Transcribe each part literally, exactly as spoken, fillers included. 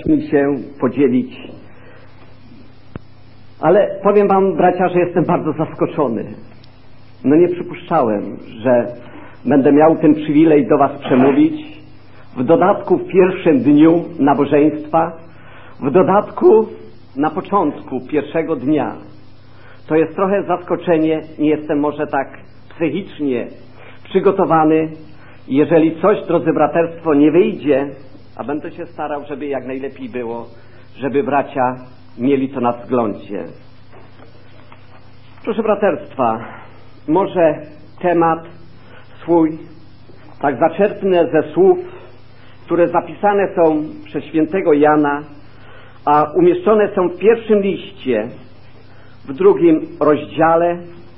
mi się podzielić. Ale powiem wam, bracia, że jestem bardzo zaskoczony. No nie przypuszczałem, że będę miał ten przywilej do was przemówić. W dodatku w pierwszym dniu nabożeństwa, w dodatku na początku pierwszego dnia. To jest trochę zaskoczenie, nie jestem może tak psychicznie przygotowany. Jeżeli coś, drodzy braterstwo, nie wyjdzie, a będę się starał, żeby jak najlepiej było, żeby bracia mieli to na względzie. Proszę braterstwa, może temat swój tak zaczerpnę ze słów, które zapisane są przez świętego Jana, a umieszczone są w pierwszym liście, w drugim rozdziale,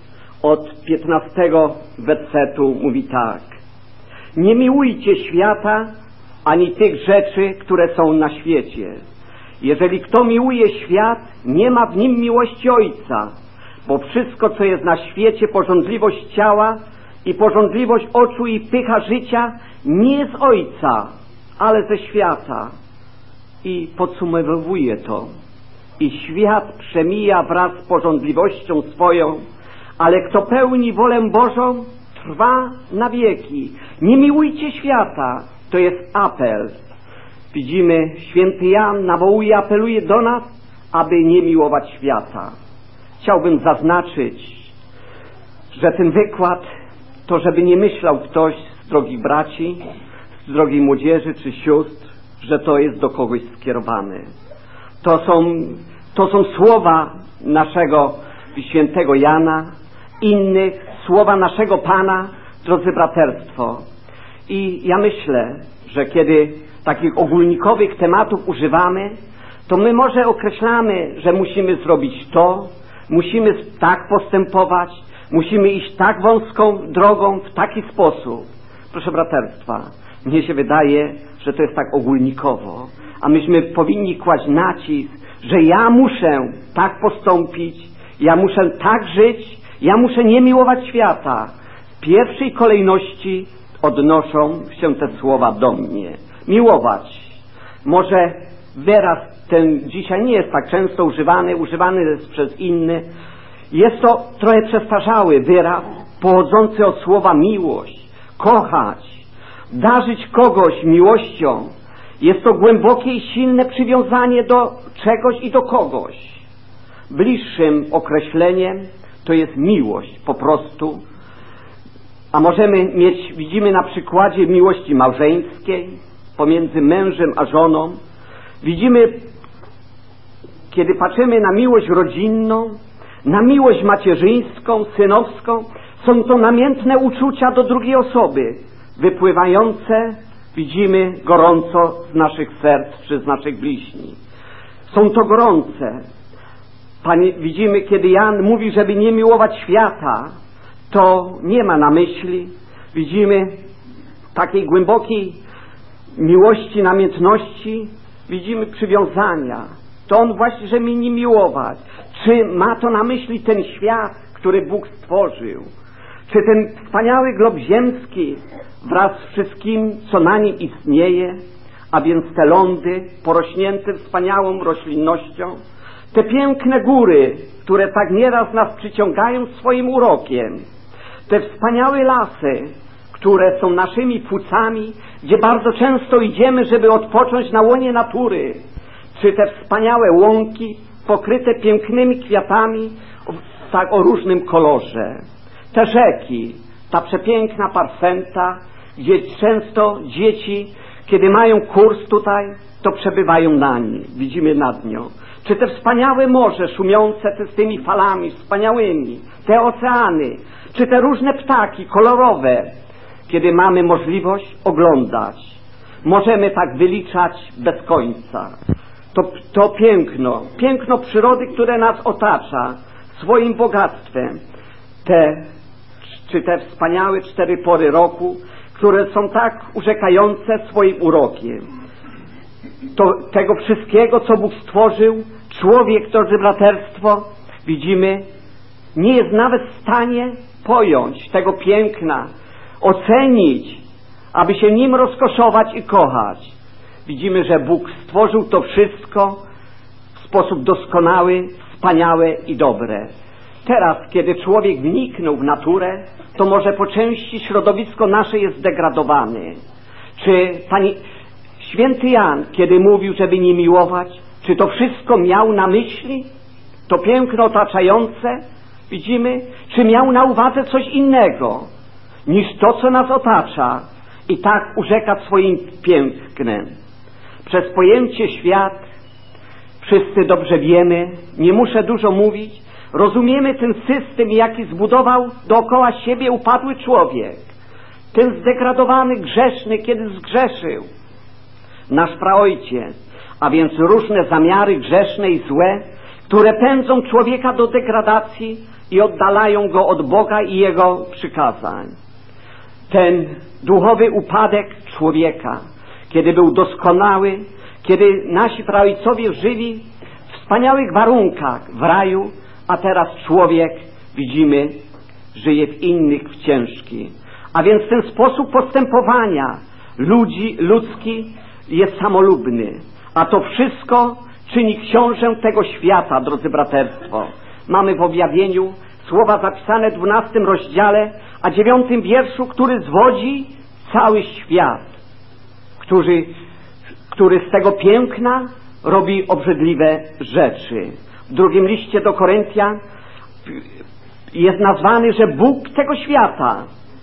od piętnastego wersetu mówi tak: nie miłujcie świata, ani tych rzeczy, które są na świecie. Jeżeli kto miłuje świat, nie ma w nim miłości Ojca, bo wszystko, co jest na świecie, pożądliwość ciała i pożądliwość oczu i pycha życia, nie z Ojca, ale ze świata. I podsumowuje to. I świat przemija wraz z pożądliwością swoją, ale kto pełni wolę Bożą, trwa na wieki. Nie miłujcie świata. To jest apel. Widzimy, święty Jan nawołuje, apeluje do nas, aby nie miłować świata. Chciałbym zaznaczyć, że ten wykład, to żeby nie myślał ktoś z drogich braci, z drogiej młodzieży czy sióstr, że to jest do kogoś skierowane. To są, to są słowa naszego świętego Jana, innych, słowa naszego Pana, drodzy braterstwo. I ja myślę, że kiedy takich ogólnikowych tematów używamy, to my może określamy, że musimy zrobić to, musimy tak postępować, musimy iść tak wąską drogą, w taki sposób. Proszę braterstwa, mnie się wydaje, że to jest tak ogólnikowo, a myśmy powinni kłaść nacisk, że ja muszę tak postąpić, ja muszę tak żyć, ja muszę nie miłować świata. W pierwszej kolejności odnoszą się te słowa do mnie. Miłować. Może wyraz ten dzisiaj nie jest tak często używany, używany jest przez innych. Jest to trochę przestarzały wyraz pochodzący od słowa miłość, kochać, darzyć kogoś miłością. Jest to głębokie i silne przywiązanie do czegoś i do kogoś. Bliższym określeniem to jest miłość po prostu. A możemy mieć, widzimy na przykładzie miłości małżeńskiej pomiędzy mężem a żoną. Widzimy, kiedy patrzymy na miłość rodzinną, na miłość macierzyńską, synowską, są to namiętne uczucia do drugiej osoby, wypływające, widzimy, gorąco z naszych serc czy z naszych bliźni. Są to gorące. Panie, widzimy, kiedy Jan mówi, żeby nie miłować świata, to nie ma na myśli, widzimy, takiej głębokiej miłości, namiętności, widzimy przywiązania. To on właśnie, że mi nie miłować. Czy ma to na myśli ten świat, który Bóg stworzył? Czy ten wspaniały glob ziemski wraz z wszystkim, co na nim istnieje, a więc te lądy porośnięte wspaniałą roślinnością, te piękne góry, które tak nieraz nas przyciągają swoim urokiem, te wspaniałe lasy, które są naszymi płucami, gdzie bardzo często idziemy, żeby odpocząć na łonie natury, czy te wspaniałe łąki pokryte pięknymi kwiatami tak o różnym kolorze, te rzeki, ta przepiękna Parsenta, gdzie często dzieci, kiedy mają kurs tutaj, to przebywają na nim, widzimy nad nią. Czy te wspaniałe morze szumiące te z tymi falami wspaniałymi, te oceany, czy te różne ptaki kolorowe, kiedy mamy możliwość oglądać. Możemy tak wyliczać bez końca. To, to piękno, piękno przyrody, które nas otacza swoim bogactwem. Te, czy te wspaniałe cztery pory roku, które są tak urzekające swoim urokiem. To, tego wszystkiego, co Bóg stworzył, człowiek, drodzy braterstwo, widzimy, nie jest nawet w stanie pojąć tego piękna, ocenić, aby się nim rozkoszować i kochać. widzimy, że Bóg stworzył to wszystko w sposób doskonały, wspaniałe i dobre. Teraz, kiedy człowiek wniknął w naturę, to może po części środowisko nasze jest zdegradowane. Czy pani święty Jan, kiedy mówił, żeby nie miłować, czy to wszystko miał na myśli? To piękno otaczające, widzimy, czy miał na uwadze coś innego niż to, co nas otacza i tak urzeka swoim pięknem. Przez pojęcie świat wszyscy dobrze wiemy, nie muszę dużo mówić, rozumiemy ten system, jaki zbudował dookoła siebie upadły człowiek. Ten zdegradowany, grzeszny, kiedy zgrzeszył. Nasz praojciec, a więc różne zamiary grzeszne i złe, które pędzą człowieka do degradacji i oddalają go od Boga i Jego przykazań. Ten duchowy upadek człowieka, kiedy był doskonały, kiedy nasi praojcowie żyli w wspaniałych warunkach w raju, a teraz człowiek, widzimy, żyje w innych, w ciężkich. A więc ten sposób postępowania ludzi, ludzki jest samolubny. A to wszystko czyni książę tego świata, drodzy braterstwo. Mamy w objawieniu słowa zapisane w dwunastym rozdziale, a dziewiątym wierszu, który zwodzi cały świat, który, który z tego piękna robi obrzydliwe rzeczy. W drugim liście do Koryntian jest nazwany, że Bóg tego świata,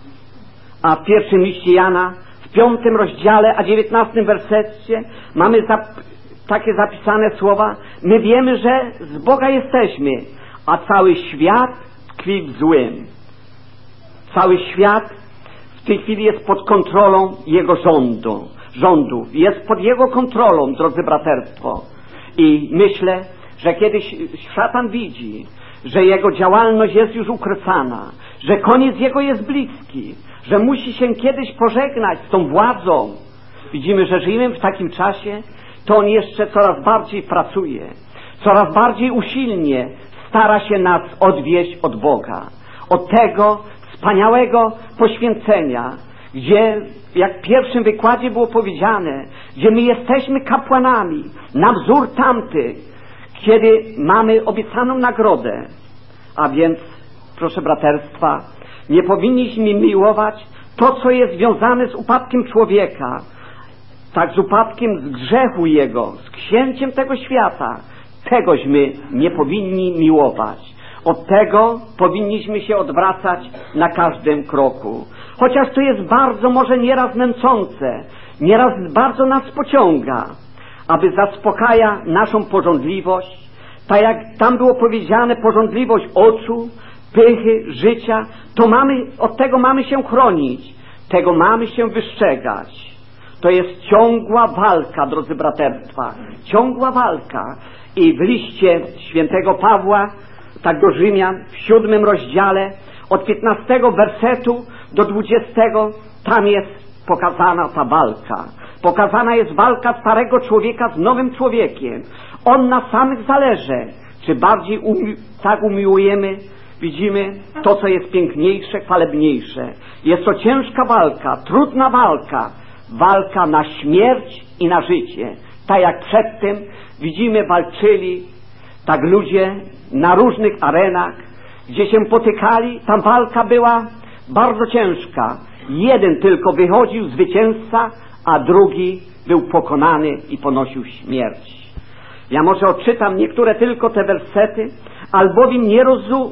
a w pierwszym liście Jana w piątym rozdziale, a dziewiętnastym wersecie mamy zap takie zapisane słowa: my wiemy, że z Boga jesteśmy, a cały świat tkwi w złym. Cały świat w tej chwili jest pod kontrolą Jego rządu, rządu. Jest pod Jego kontrolą, drodzy braterstwo. I myślę, że kiedyś szatan widzi, że jego działalność jest już ukresana, że koniec jego jest bliski, że musi się kiedyś pożegnać z tą władzą. Widzimy, że żyjemy w takim czasie, to on jeszcze coraz bardziej pracuje, coraz bardziej usilnie stara się nas odwieść od Boga, od tego wspaniałego poświęcenia, gdzie, jak w pierwszym wykładzie było powiedziane, gdzie my jesteśmy kapłanami na wzór tamtych, kiedy mamy obiecaną nagrodę. A więc, proszę braterstwa, nie powinniśmy miłować to, co jest związane z upadkiem człowieka, tak z upadkiem z grzechu jego, z księciem tego świata. Tegośmy nie powinni miłować. Od tego powinniśmy się odwracać na każdym kroku. Chociaż to jest bardzo, może nieraz nęcące, nieraz bardzo nas pociąga, aby zaspokaja naszą pożądliwość, tak jak tam było powiedziane, pożądliwość oczu, pychy, życia, to mamy, od tego mamy się chronić, tego mamy się wystrzegać. To jest ciągła walka, drodzy braterstwa, ciągła walka. I w liście świętego Pawła, tak do Rzymian, w siódmym rozdziale, od piętnastego wersetu do dwudziestego, tam jest pokazana ta walka. Pokazana jest walka starego człowieka z nowym człowiekiem. On na samych zależy, czy bardziej umi tak umiłujemy, widzimy to, co jest piękniejsze, chwalebniejsze. Jest to ciężka walka, trudna walka, walka na śmierć i na życie. Tak jak przedtem, widzimy, walczyli tak ludzie na różnych arenach, gdzie się potykali, tam walka była bardzo ciężka. Jeden tylko wychodził zwycięzca, a drugi był pokonany i ponosił śmierć. Ja może odczytam niektóre tylko te wersety, albowiem nie rozu,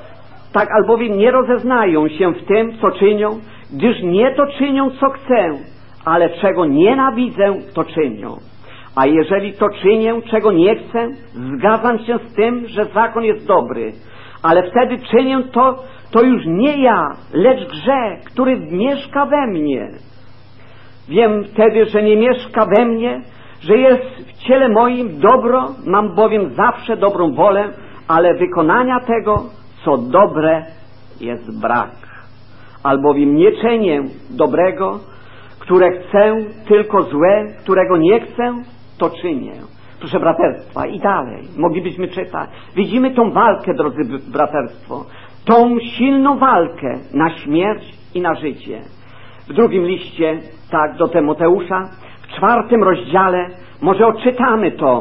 tak albowiem nie rozeznają się w tym, co czynią, gdyż nie to czynią, co chcę, ale czego nienawidzę, to czynią. A jeżeli to czynię, czego nie chcę, zgadzam się z tym, że zakon jest dobry, ale wtedy czynię to, to już nie ja, lecz grzech, który mieszka we mnie. Wiem wtedy, że nie mieszka we mnie, że jest w ciele moim dobro, mam bowiem zawsze dobrą wolę, ale wykonania tego, co dobre, jest brak. Albowiem nie czynię dobrego, które chcę, tylko złe, którego nie chcę, to czynię. Proszę braterstwa, i dalej moglibyśmy czytać. Widzimy tą walkę, drodzy braterstwo, tą silną walkę na śmierć i na życie. W drugim liście, tak, do Tymoteusza, w w czwartym rozdziale, może odczytamy to.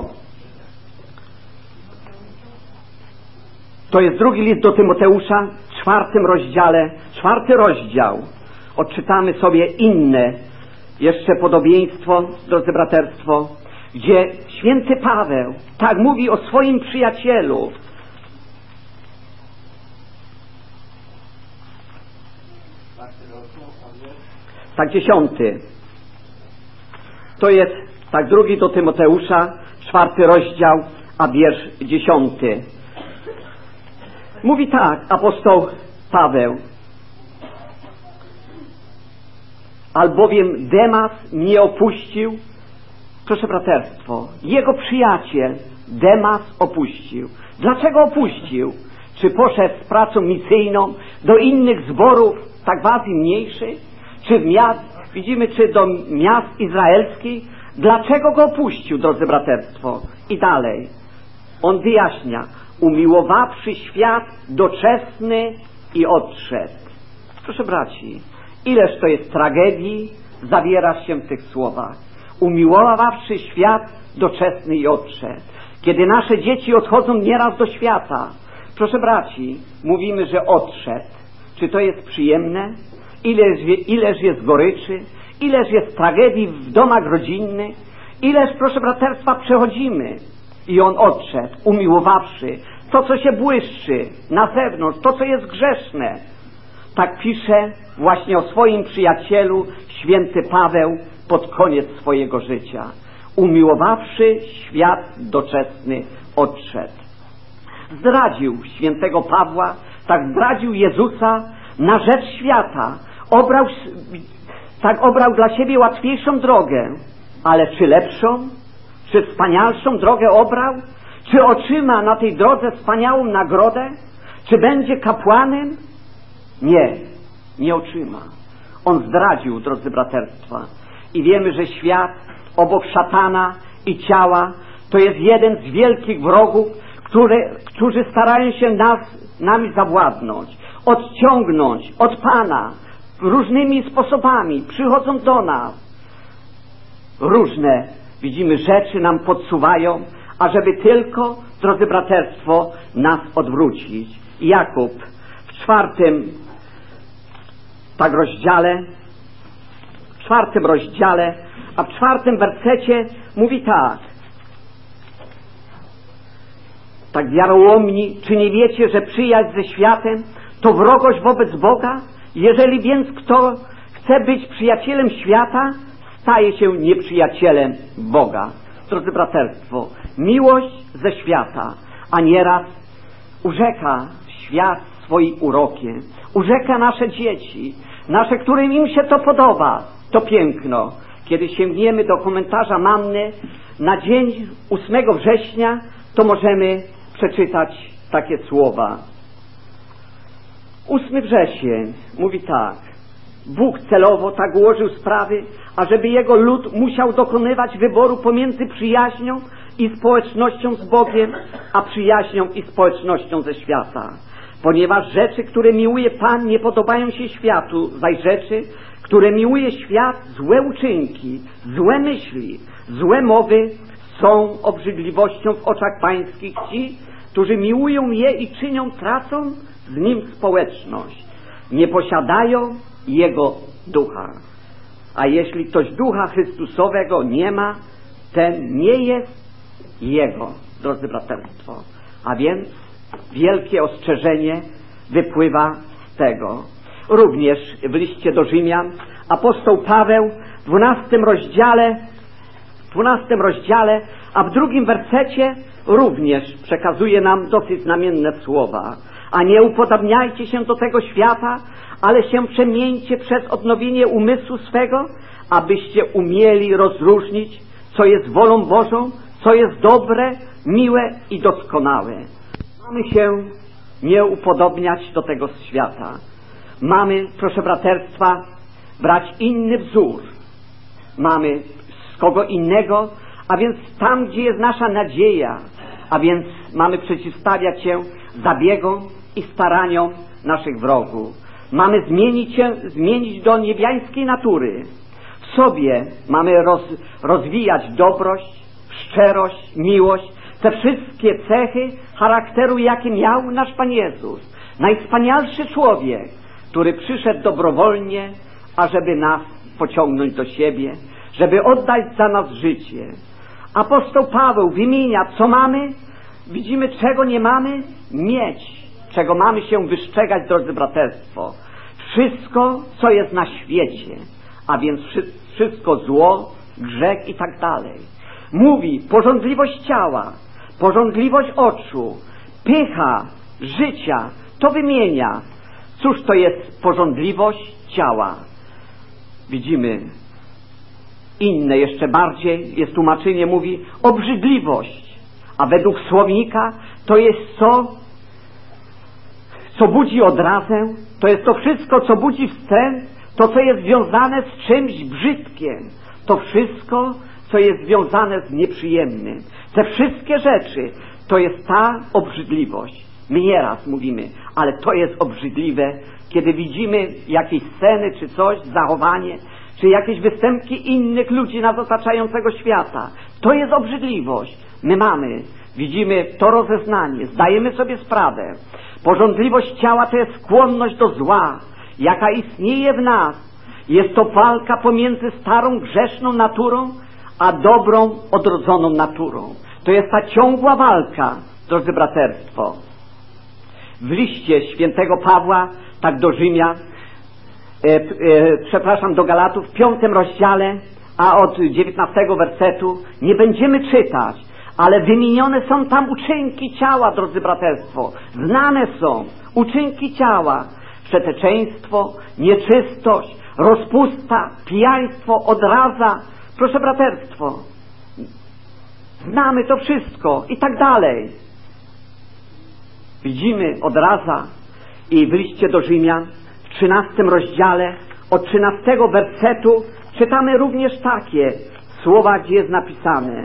To jest drugi list do Tymoteusza, w czwartym rozdziale, czwarty rozdział. Odczytamy sobie inne jeszcze podobieństwo, drodzy braterstwo, gdzie święty Paweł tak mówi o swoim przyjacielu. Tak, dziesiąty. To jest tak drugi do Tymoteusza, czwarty rozdział, a wiersz dziesiąty. Mówi tak apostoł Paweł: albowiem Demas mnie opuścił. Proszę braterstwo, jego przyjaciel Demas opuścił. Dlaczego opuścił? Czy poszedł z pracą misyjną do innych zborów, tak w Azji mniejszych? Czy w miast, widzimy, czy do miast izraelskich? Dlaczego go opuścił, drodzy braterstwo? I dalej. On wyjaśnia: umiłowawszy świat doczesny i odszedł. Proszę braci, ileż to jest tragedii zawiera się w tych słowach. Umiłowawszy świat doczesny i odszedł. Kiedy nasze dzieci odchodzą nieraz do świata, proszę braci, mówimy, że odszedł. Czy to jest przyjemne? Ileż, ileż jest goryczy? Ileż jest tragedii w domach rodzinnych? Ileż, proszę braterstwa, przechodzimy? I on odszedł, umiłowawszy to, co się błyszczy na zewnątrz, to, co jest grzeszne. Tak pisze właśnie o swoim przyjacielu święty Paweł pod koniec swojego życia. Umiłowawszy świat doczesny, odszedł. Zdradził świętego Pawła, tak zdradził Jezusa na rzecz świata. Obrał, tak obrał dla siebie łatwiejszą drogę, ale czy lepszą? Czy wspanialszą drogę obrał? Czy otrzyma na tej drodze wspaniałą nagrodę? Czy będzie kapłanem? Nie, nie otrzyma. On zdradził, drodzy braterstwa. I wiemy, że świat obok szatana i ciała to jest jeden z wielkich wrogów, które, którzy starają się nas, nami zawładnąć, odciągnąć od Pana różnymi sposobami. Przychodzą do nas. Różne, widzimy, rzeczy nam podsuwają, ażeby tylko, drodzy braterstwo, nas odwrócić. Jakub w czwartym tak rozdziale, w czwartym rozdziale, a w czwartym wersecie mówi tak: tak wiarołomni, czy nie wiecie, że przyjaźń ze światem to wrogość wobec Boga? Jeżeli więc kto chce być przyjacielem świata, staje się nieprzyjacielem Boga. Drodzy braterstwo, miłość ze świata, a nieraz urzeka świat swoim urokiem, urzeka nasze dzieci, nasze, którym im się to podoba, to piękno. Kiedy sięgniemy do komentarza Manny na dzień ósmego września, to możemy przeczytać takie słowa. ósmy wrzesień mówi tak: Bóg celowo tak ułożył sprawy, ażeby Jego lud musiał dokonywać wyboru pomiędzy przyjaźnią i społecznością z Bogiem, a przyjaźnią i społecznością ze świata. Ponieważ rzeczy, które miłuje Pan, nie podobają się światu, zaś rzeczy, które miłuje świat, złe uczynki, złe myśli, złe mowy są obrzydliwością w oczach pańskich. Ci, którzy miłują je i czynią, tracą z nim społeczność. Nie posiadają Jego ducha. A jeśli ktoś ducha Chrystusowego nie ma, ten nie jest Jego, drodzy braterstwo. A więc wielkie ostrzeżenie wypływa z tego. Również w liście do Rzymian apostoł Paweł w dwunastym rozdziale, w dwunastym rozdziale, a w drugim wersecie również przekazuje nam dosyć znamienne słowa. A nie upodabniajcie się do tego świata, ale się przemieńcie przez odnowienie umysłu swego, abyście umieli rozróżnić, co jest wolą Bożą, co jest dobre, miłe i doskonałe. Mamy się nie upodobniać do tego świata. Mamy, proszę braterstwa, brać inny wzór. Mamy z kogo innego, a więc tam, gdzie jest nasza nadzieja, a więc mamy przeciwstawiać się zabiegom i staraniom naszych wrogów. Mamy zmienić się, zmienić do niebiańskiej natury. W sobie mamy roz, rozwijać dobrość, szczerość, miłość, te wszystkie cechy charakteru, jakie miał nasz Pan Jezus. Najwspanialszy człowiek, który przyszedł dobrowolnie, ażeby nas pociągnąć do siebie, żeby oddać za nas życie. Apostoł Paweł wymienia, co mamy, widzimy, czego nie mamy, mieć, czego mamy się wystrzegać, drodzy braterstwo. Wszystko, co jest na świecie, a więc wszystko zło, grzech i tak dalej. Mówi pożądliwość ciała, pożądliwość oczu, pycha, życia, to wymienia. Cóż to jest pożądliwość ciała? Widzimy inne, jeszcze bardziej jest tłumaczenie, mówi obrzydliwość, a według słownika to jest co, co budzi odrazę, to jest to wszystko, co budzi wstręt, to, co jest związane z czymś brzydkiem, to wszystko, co jest związane z nieprzyjemnym. Te wszystkie rzeczy, to jest ta obrzydliwość. My nieraz mówimy, ale to jest obrzydliwe, kiedy widzimy jakieś sceny, czy coś, zachowanie, czy jakieś występki innych ludzi nas otaczającego świata. To jest obrzydliwość. My mamy, widzimy to rozeznanie, zdajemy sobie sprawę. Pożądliwość ciała to jest skłonność do zła, jaka istnieje w nas. Jest to walka pomiędzy starą, grzeszną naturą, a dobrą, odrodzoną naturą. To jest ta ciągła walka, drodzy braterstwo. W liście świętego Pawła, tak do Rzymian, e, e, przepraszam, do Galatów, w piątym rozdziale, a od dziewiętnastego wersetu, nie będziemy czytać, ale wymienione są tam uczynki ciała, drodzy braterstwo. Znane są uczynki ciała. Przeteczeństwo, nieczystość, rozpusta, pijaństwo, odraza. Proszę braterstwo, znamy to wszystko i tak dalej. Widzimy odraza i w liście do Rzymian w trzynastym rozdziale od trzynastego wersetu czytamy również takie słowa, gdzie jest napisane: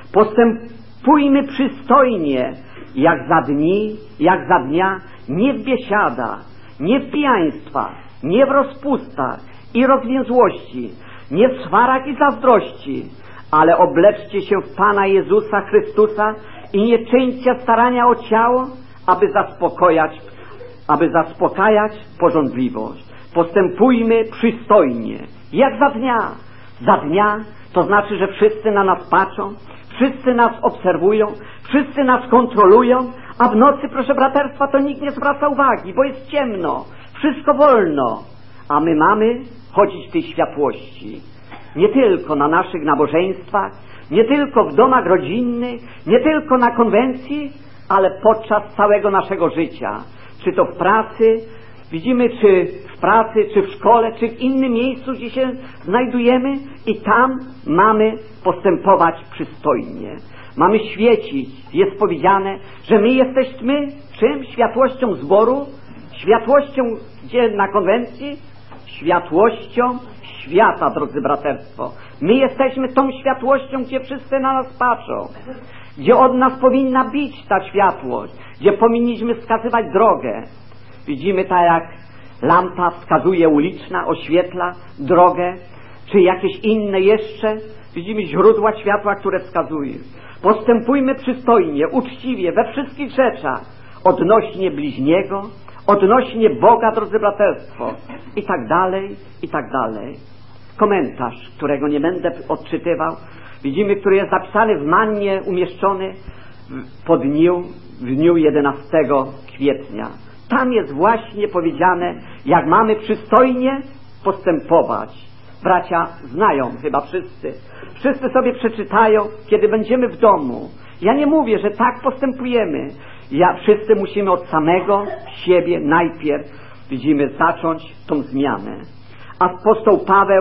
postępujmy przystojnie, jak za dni, jak za dnia, nie w biesiadach, nie w pijaństwach, nie w rozpustach i rozwięzłości, nie w swarach i zazdrości, ale obleczcie się w Pana Jezusa Chrystusa i nie czyńcie starania o ciało, aby zaspokojać, aby zaspokajać pożądliwość. Postępujmy przystojnie, jak za dnia. Za dnia to znaczy, że wszyscy na nas patrzą, wszyscy nas obserwują, wszyscy nas kontrolują, a w nocy, proszę braterstwa, to nikt nie zwraca uwagi, bo jest ciemno, wszystko wolno, a my mamy chodzić w tej światłości. Nie tylko na naszych nabożeństwach, nie tylko w domach rodzinnych, nie tylko na konwencji, ale podczas całego naszego życia. Czy to w pracy, widzimy, czy w pracy, czy w szkole, czy w innym miejscu, gdzie się znajdujemy, i tam mamy postępować przystojnie. Mamy świecić. Jest powiedziane, że my jesteśmy czym? Światłością zboru, światłością gdzie na konwencji, światłością świata, drodzy braterstwo. My jesteśmy tą światłością, gdzie wszyscy na nas patrzą, gdzie od nas powinna bić ta światłość, gdzie powinniśmy wskazywać drogę. Widzimy tak, jak lampa wskazuje uliczna, oświetla drogę, czy jakieś inne jeszcze. Widzimy źródła światła, które wskazują. Postępujmy przystojnie, uczciwie, we wszystkich rzeczach, odnośnie bliźniego, odnośnie Boga, drodzy braterstwo, i tak dalej, i tak dalej. Komentarz, którego nie będę odczytywał, widzimy, który jest zapisany w Mannie, umieszczony po dniu, w dniu jedenastego kwietnia. Tam jest właśnie powiedziane, jak mamy przystojnie postępować. Bracia znają chyba wszyscy. Wszyscy sobie przeczytają, kiedy będziemy w domu. Ja nie mówię, że tak postępujemy. Ja, wszyscy musimy od samego siebie najpierw, widzimy, zacząć tą zmianę. Apostoł Paweł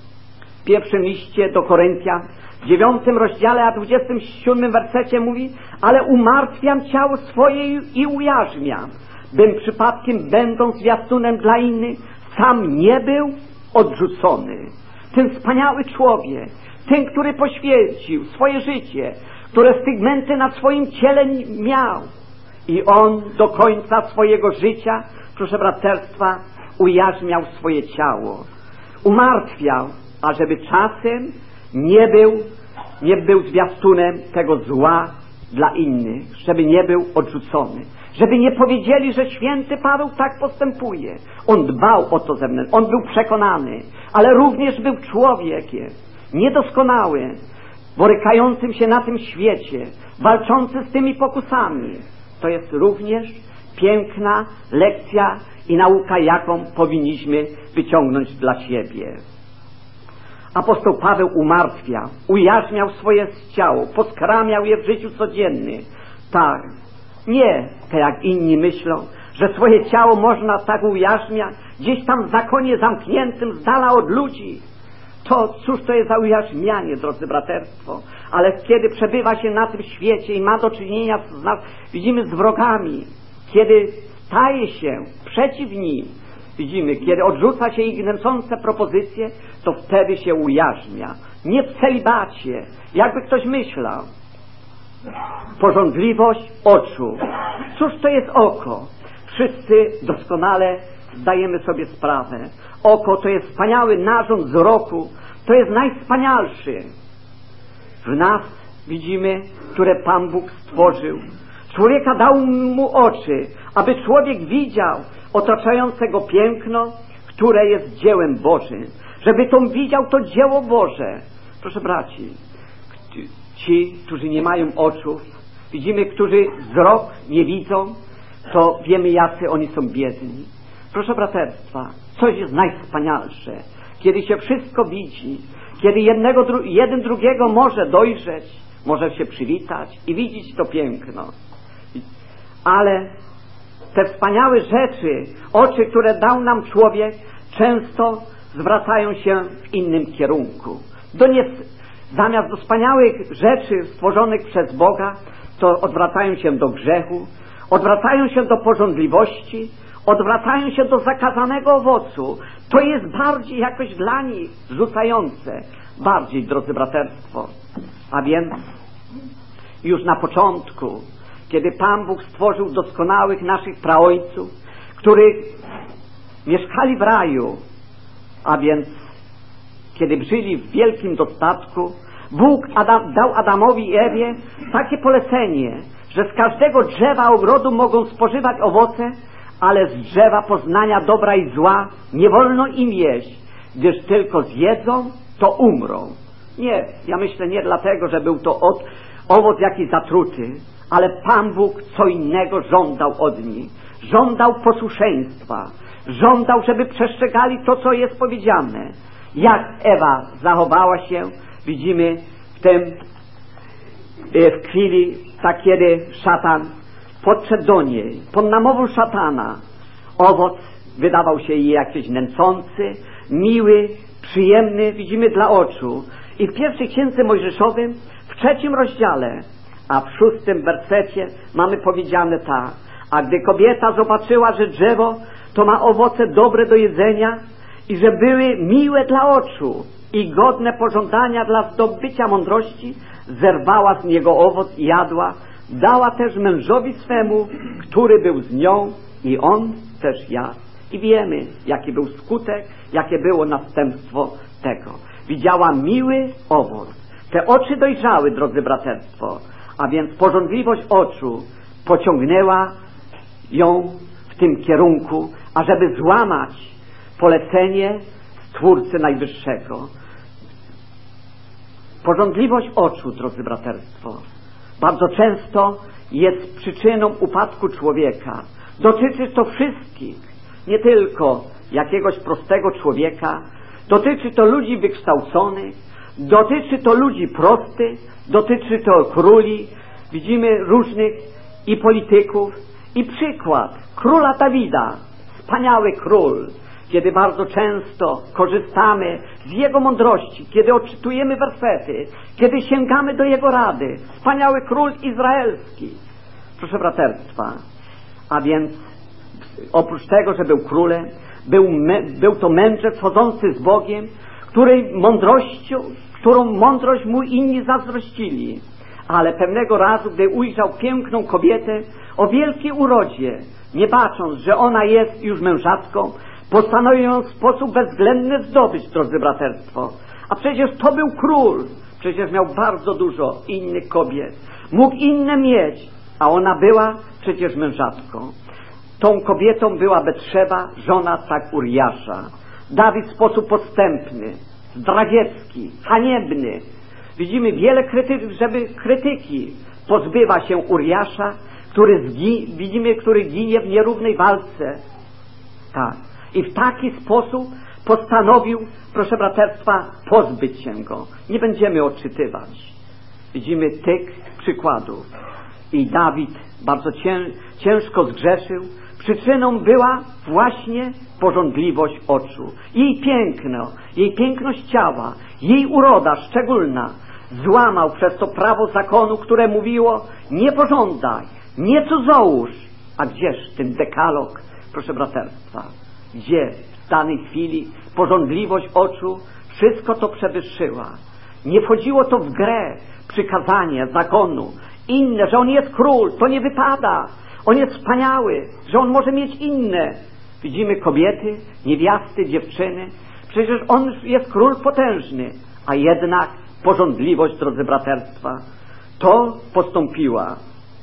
w pierwszym liście do Koryntian, w dziewiątym rozdziale, a dwudziestym siódmym wersecie mówi: ale umartwiam ciało swoje i ujarzmiam, bym przypadkiem, będąc zwiastunem dla innych, sam nie był odrzucony. Ten wspaniały człowiek, ten, który poświęcił swoje życie, które stygmenty na swoim ciele miał, i on do końca swojego życia, proszę braterstwa, ujarzmiał swoje ciało. Umartwiał, ażeby czasem nie był, nie był zwiastunem tego zła dla innych, żeby nie był odrzucony, żeby nie powiedzieli, że święty Paweł tak postępuje. On dbał o to zewnętrznie, on był przekonany, ale również był człowiekiem niedoskonały, borykającym się na tym świecie, walczący z tymi pokusami. To jest również piękna lekcja i nauka, jaką powinniśmy wyciągnąć dla siebie. Apostoł Paweł umartwiał, ujarzmiał swoje ciało, poskramiał je w życiu codziennym. Tak, nie tak jak inni myślą, że swoje ciało można tak ujarzmiać, gdzieś tam w zakonie zamkniętym, z dala od ludzi. To cóż to jest za ujarzmianie, drodzy braterstwo? Ale kiedy przebywa się na tym świecie i ma do czynienia z nas, widzimy z wrogami, kiedy staje się przeciw nim, widzimy, kiedy odrzuca się ich nęcące propozycje, to wtedy się ujarzmia. Nie w celibacie, jakby ktoś myślał. Pożądliwość oczu. Cóż to jest oko? Wszyscy doskonale zdajemy sobie sprawę. Oko to jest wspaniały narząd wzroku, to jest najwspanialszy w nas, widzimy, które Pan Bóg stworzył. Człowieka dał mu oczy, aby człowiek widział otaczającego piękno, które jest dziełem Bożym. Żeby to widział to dzieło Boże. Proszę braci, ci, którzy nie mają oczu, widzimy, którzy wzrok nie widzą, to wiemy, jacy oni są biedni. Proszę braterstwa, coś jest najwspanialsze, kiedy się wszystko widzi, kiedy jednego, dru jeden drugiego może dojrzeć, może się przywitać i widzieć to piękno. Ale te wspaniałe rzeczy, oczy, które dał nam człowiek, często zwracają się w innym kierunku. Do nie, zamiast do wspaniałych rzeczy stworzonych przez Boga, to odwracają się do grzechu, odwracają się do pożądliwości, odwracają się do zakazanego owocu. To jest bardziej jakoś dla nich rzucające. Bardziej, drodzy braterstwo. A więc już na początku, kiedy Pan Bóg stworzył doskonałych naszych praojców, których mieszkali w raju, a więc kiedy żyli w wielkim dostatku, Bóg Adam, dał Adamowi i Ewie takie polecenie, że z każdego drzewa ogrodu mogą spożywać owoce, ale z drzewa poznania dobra i zła nie wolno im jeść, gdyż tylko zjedzą, to umrą. Nie, ja myślę nie dlatego, że był to od, owoc jakiś zatruty, ale Pan Bóg co innego żądał od nich. Żądał posłuszeństwa. Żądał, żeby przestrzegali to, co jest powiedziane. Jak Ewa zachowała się, widzimy w tym, w chwili, tak kiedy szatan podszedł do niej, pod namową szatana, owoc wydawał się jej jakiś nęcący, miły, przyjemny, widzimy dla oczu. I w pierwszej księdze Mojżeszowym, w trzecim rozdziale, a w szóstym wersecie mamy powiedziane tak: a gdy kobieta zobaczyła, że drzewo to ma owoce dobre do jedzenia i że były miłe dla oczu i godne pożądania dla zdobycia mądrości, zerwała z niego owoc i jadła, dała też mężowi swemu, który był z nią, i on też jadł. I wiemy, jaki był skutek, jakie było następstwo tego. Widziała miły owoc. Te oczy dojrzały, drodzy braterstwo, a więc pożądliwość oczu pociągnęła ją w tym kierunku, ażeby złamać polecenie Stwórcy Najwyższego. Pożądliwość oczu, drodzy braterstwo, bardzo często jest przyczyną upadku człowieka. Dotyczy to wszystkich, nie tylko jakiegoś prostego człowieka, dotyczy to ludzi wykształconych, dotyczy to ludzi prostych, dotyczy to króli, widzimy różnych i polityków. I przykład króla Dawida, wspaniały król, kiedy bardzo często korzystamy z jego mądrości, kiedy odczytujemy wersety, kiedy sięgamy do jego rady. Wspaniały król izraelski. Proszę braterstwa, a więc oprócz tego, że był królem, był, był to mędrzec chodzący z Bogiem, której mądrością, którą mądrość mu inni zazdrościli. Ale pewnego razu, gdy ujrzał piękną kobietę o wielkiej urodzie, nie bacząc, że ona jest już mężatką, Postanowił ją w sposób bezwzględny zdobyć, drodzy braterstwo. A przecież to był król. Przecież miał bardzo dużo innych kobiet. Mógł inne mieć, a ona była przecież mężatką. Tą kobietą była Betrzeba, żona tak Uriasza. Dawid w sposób podstępny, zdradziecki, haniebny. Widzimy wiele krytyków, żeby krytyki pozbywa się Uriasza, który zgi, widzimy, który ginie w nierównej walce. Tak. I w taki sposób postanowił, proszę braterstwa, pozbyć się go. Nie będziemy odczytywać. Widzimy tych przykładów. I Dawid bardzo cię, ciężko zgrzeszył. Przyczyną była właśnie pożądliwość oczu. Jej piękno, jej piękność ciała, jej uroda szczególna. Złamał przez to prawo zakonu, które mówiło: nie pożądaj, nie cudzołóż. A gdzież ten dekalog, proszę braterstwa? Gdzie w danej chwili pożądliwość oczu wszystko to przewyższyła? Nie wchodziło to w grę przykazanie zakonu inne, że on jest król, to nie wypada. On jest wspaniały, że on może mieć inne. Widzimy kobiety, niewiasty, dziewczyny. Przecież on jest król potężny, a jednak pożądliwość, drodzy braterstwa, to postąpiła.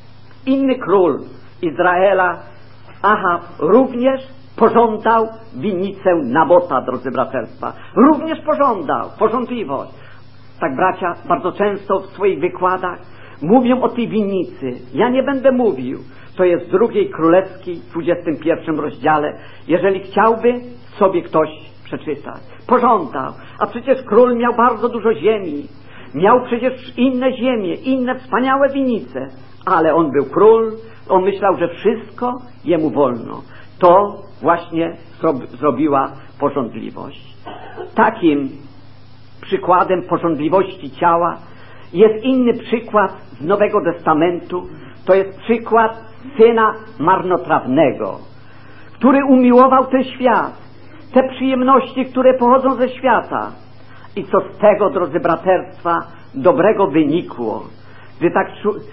Inny król Izraela, Ahab, również pożądał winnicę Nabota, drodzy braterstwa. Również pożądał, pożądliwość. Tak bracia bardzo często w swoich wykładach mówią o tej winnicy. Ja nie będę mówił. To jest w drugiej Królewskiej, w dwudziestym pierwszym rozdziale. Jeżeli chciałby sobie ktoś przeczytać. Pożądał. A przecież król miał bardzo dużo ziemi. Miał przecież inne ziemie, inne wspaniałe winnice. Ale on był król. On myślał, że wszystko jemu wolno. To właśnie zrobiła pożądliwość. Takim przykładem pożądliwości ciała jest inny przykład z Nowego Testamentu. To jest przykład syna marnotrawnego, który umiłował ten świat, te przyjemności, które pochodzą ze świata. I co z tego, drodzy braterstwa, dobrego wynikło, gdy tak,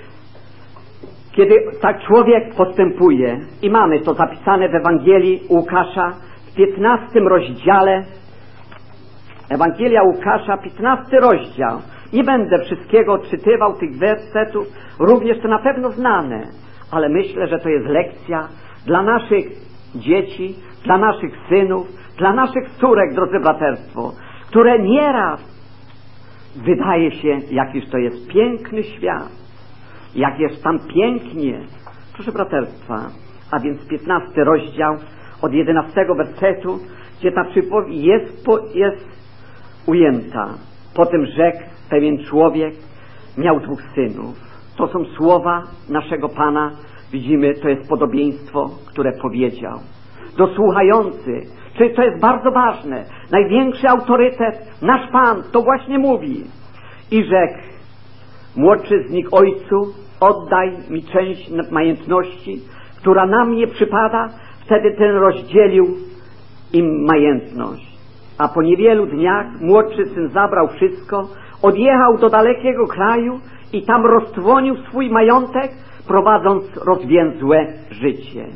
kiedy tak człowiek postępuje. I mamy to zapisane w Ewangelii Łukasza w piętnastym rozdziale. Ewangelia Łukasza, piętnasty rozdział. Nie będę wszystkiego odczytywał, tych wersetów, również to na pewno znane, ale myślę, że to jest lekcja dla naszych dzieci, dla naszych synów, dla naszych córek, drodzy braterstwo, które nieraz wydaje się, jakiż to jest piękny świat, jak jest tam pięknie. Proszę braterstwa, a więc piętnasty rozdział od jedenastego wersetu, gdzie ta przypowieść jest, jest ujęta. Potem rzekł pewien człowiek, miał dwóch synów. To są słowa naszego Pana. Widzimy, to jest podobieństwo, które powiedział. Do słuchających, czyli to jest bardzo ważne. Największy autorytet, nasz Pan, to właśnie mówi. I rzekł, młodszy z nich: ojcu, oddaj mi część majątności, która na mnie przypada. Wtedy ten rozdzielił im majątność. A po niewielu dniach młodszy syn zabrał wszystko, odjechał do dalekiego kraju i tam roztrwonił swój majątek, prowadząc rozwięzłe życie.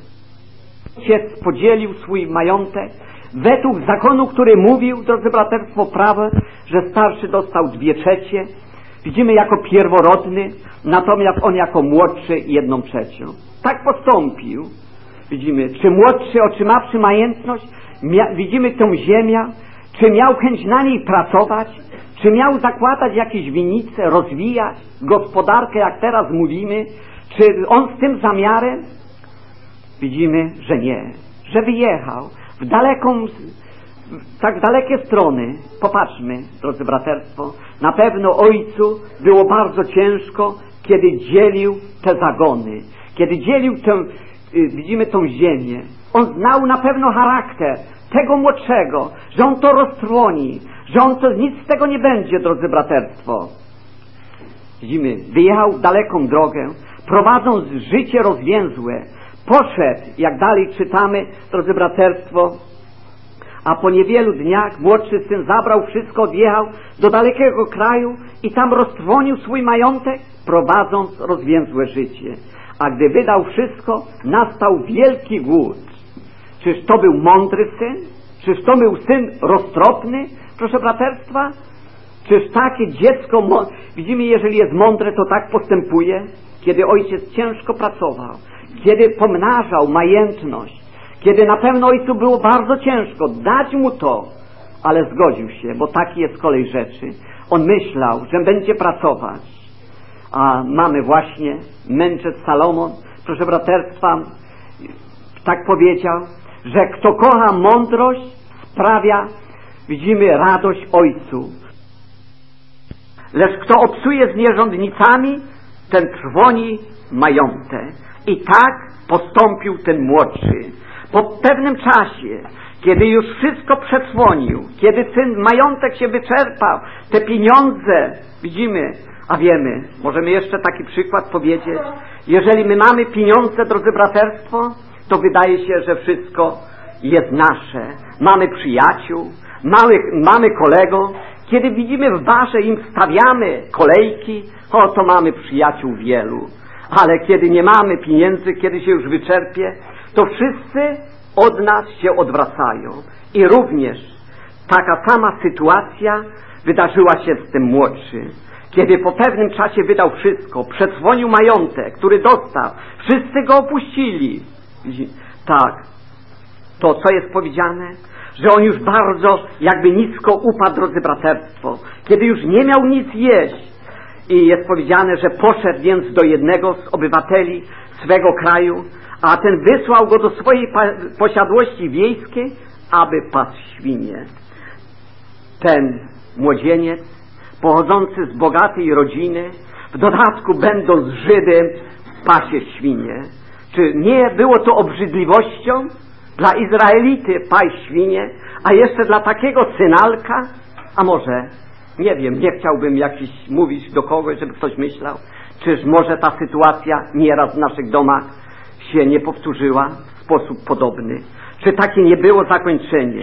Ojciec podzielił swój majątek według zakonu, który mówił, drodzy braterstwo, prawo, że starszy dostał dwie trzecie. Widzimy jako pierworodny, natomiast on jako młodszy jedną trzecią. Tak postąpił. Widzimy, czy młodszy, otrzymawszy majątność, mia- widzimy tę ziemię, czy miał chęć na niej pracować, czy miał zakładać jakieś winnice, rozwijać gospodarkę, jak teraz mówimy, czy on z tym zamiarem? Widzimy, że nie, że wyjechał w daleką, w tak dalekie strony. Popatrzmy, drodzy braterstwo, na pewno ojcu było bardzo ciężko, kiedy dzielił te zagony, kiedy dzielił tę, widzimy tą ziemię. On znał na pewno charakter tego młodszego, że on to roztrwoni, że on to, nic z tego nie będzie, drodzy braterstwo. Widzimy, wyjechał w daleką drogę, prowadząc życie rozwięzłe. Poszedł, jak dalej czytamy, drodzy braterstwo, a po niewielu dniach młodszy syn zabrał wszystko, odjechał do dalekiego kraju i tam roztrwonił swój majątek, prowadząc rozwięzłe życie. A gdy wydał wszystko, nastał wielki głód. Czyż to był mądry syn? Czyż to był syn roztropny, proszę braterstwa? Czyż takie dziecko, widzimy, jeżeli jest mądre, to tak postępuje, kiedy ojciec ciężko pracował, kiedy pomnażał majętność, kiedy na pewno ojcu było bardzo ciężko dać mu to, ale zgodził się, bo taki jest kolej rzeczy. On myślał, że będzie pracować. A mamy właśnie mędrzec Salomon, proszę braterstwa, tak powiedział, że kto kocha mądrość, sprawia, widzimy, radość ojcu. Lecz kto obsuje z nierządnicami, ten trwoni majątek. I tak postąpił ten młodszy. Po pewnym czasie, kiedy już wszystko przesłonił, kiedy ten majątek się wyczerpał, te pieniądze, widzimy, a wiemy, możemy jeszcze taki przykład powiedzieć, jeżeli my mamy pieniądze, drodzy braterstwo, to wydaje się, że wszystko jest nasze. Mamy przyjaciół, mamy, mamy kolegów. Kiedy widzimy w barze, im stawiamy kolejki, o, to mamy przyjaciół wielu. Ale kiedy nie mamy pieniędzy, kiedy się już wyczerpie, to wszyscy od nas się odwracają. I również taka sama sytuacja wydarzyła się z tym młodszym. Kiedy po pewnym czasie wydał wszystko, przesłonił majątek, który dostał, wszyscy go opuścili. Tak, to co jest powiedziane? Że on już bardzo jakby nisko upadł, drodzy braterstwo. Kiedy już nie miał nic jeść. I jest powiedziane, że poszedł więc do jednego z obywateli swego kraju, a ten wysłał go do swojej posiadłości wiejskiej, aby pasł świnie. Ten młodzieniec, pochodzący z bogatej rodziny, w dodatku będąc Żydem, pasie świnie. Czy nie było to obrzydliwością dla Izraelity paść świnie, a jeszcze dla takiego synalka? A może, nie wiem, nie chciałbym jakiś mówić do kogoś, żeby ktoś myślał, czyż może ta sytuacja nieraz w naszych domach się nie powtórzyła w sposób podobny? Czy takie nie było zakończenie?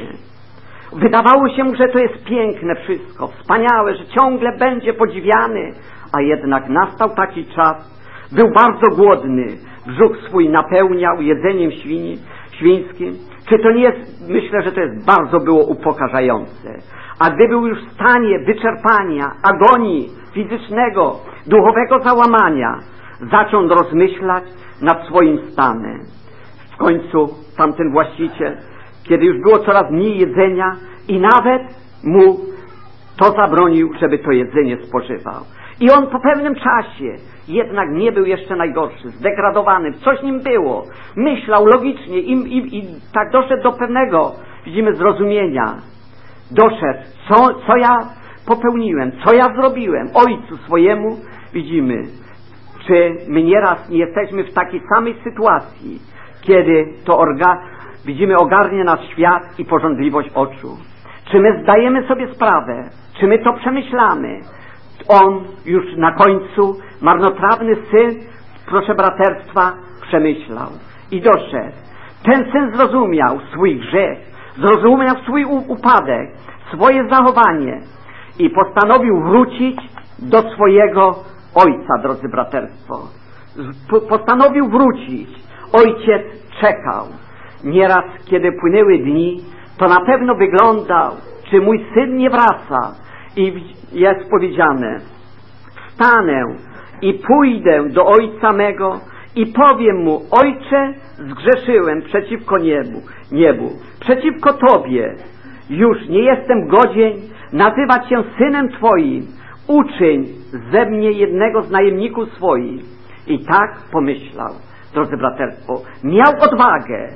Wydawało się mu, że to jest piękne wszystko, wspaniałe, że ciągle będzie podziwiany, a jednak nastał taki czas, był bardzo głodny, brzuch swój napełniał jedzeniem świni, świńskim. Czy to nie jest, myślę, że to jest bardzo było upokarzające. A gdy był już w stanie wyczerpania, agonii fizycznego, duchowego załamania, zaczął rozmyślać nad swoim stanem. W końcu tamten właściciel, kiedy już było coraz mniej jedzenia i nawet mu to zabronił, żeby to jedzenie spożywał. I on po pewnym czasie jednak nie był jeszcze najgorszy, zdegradowany, coś nim było. Myślał logicznie i, i, i tak doszedł do pewnego, widzimy, zrozumienia. Doszedł, co, co ja popełniłem, co ja zrobiłem ojcu swojemu, widzimy. Czy my nieraz nie jesteśmy w takiej samej sytuacji, kiedy to orga, widzimy, ogarnie nas świat i pożądliwość oczu. Czy my zdajemy sobie sprawę, czy my to przemyślamy? On już na końcu, marnotrawny syn, proszę braterstwa, przemyślał i doszedł. Ten syn zrozumiał swój grzech, zrozumiał swój upadek, swoje zachowanie i postanowił wrócić do swojego ojca, drodzy braterstwo. Postanowił wrócić. Ojciec czekał. Nieraz, kiedy płynęły dni, to na pewno wyglądał, czy mój syn nie wraca. I jest powiedziane: wstanę i pójdę do ojca mego i powiem mu: ojcze, zgrzeszyłem przeciwko niebu, niebu, przeciwko Tobie. Już nie jestem godzien nazywać się synem Twoim. Uczyń ze mnie jednego z najemników swoich. I tak pomyślał, drodzy braterstwo, miał odwagę.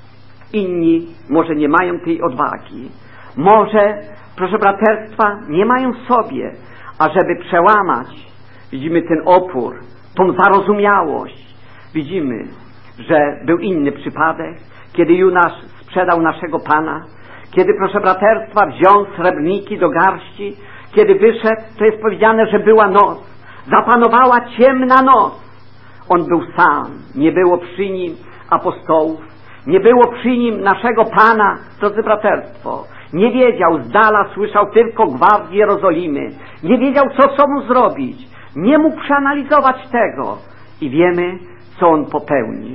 Inni może nie mają tej odwagi. Może, proszę braterstwa, nie mają w sobie, ażeby przełamać, widzimy, ten opór, tą zarozumiałość. Widzimy, że był inny przypadek, kiedy Junasz sprzedał naszego Pana, kiedy, proszę braterstwa, wziął srebrniki do garści, kiedy wyszedł, to jest powiedziane, że była noc, zapanowała ciemna noc. On był sam, nie było przy nim apostołów, nie było przy nim naszego Pana, drodzy braterstwo. Nie wiedział, z dala słyszał tylko gwałt z Jerozolimy. Nie wiedział, co sobą zrobić. Nie mógł przeanalizować tego. I wiemy, co on popełnił.